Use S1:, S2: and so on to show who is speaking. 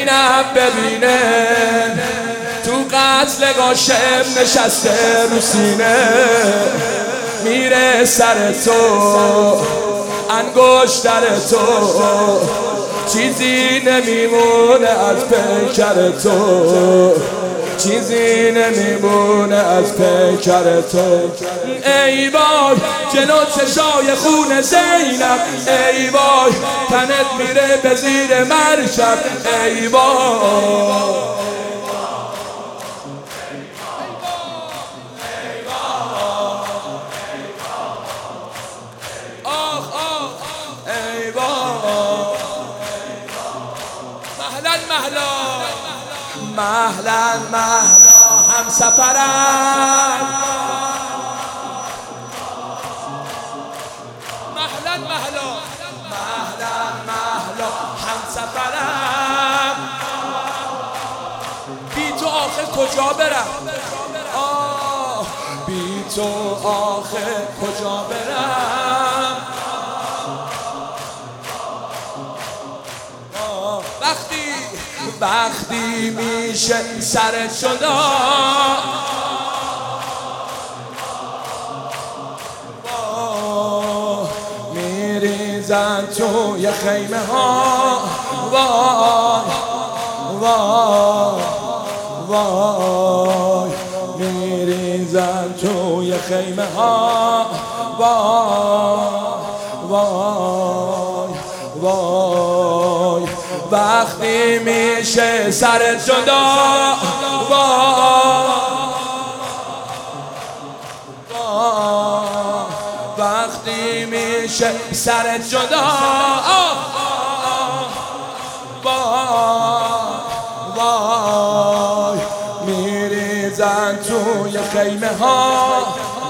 S1: زینب ببینه تو قتل قاسم نشسته رو سینه، میره سر تو انگشتر تو، چیزی نمیمونه از پیکر تو، چیزی نمیمونه از پیکر تو. ای وای جلو چشای خون زینب، ای وای تنت میره به زیر مرکب، ای وای مهلا مهلا هم سفرن، مهلا مهلا مهلا مهلا هم سفرن، بی تو آخه کجا برم، بی تو آخه کجا برم، وقتی میشه سر جدا، میریزن توی خیمه ها، وای وای وای، میریزن توی خیمه ها، وای وای وای، وقتی میشه سر جدا، وقتی میشه سر جدا، وای، میریزن توی خیمه ها،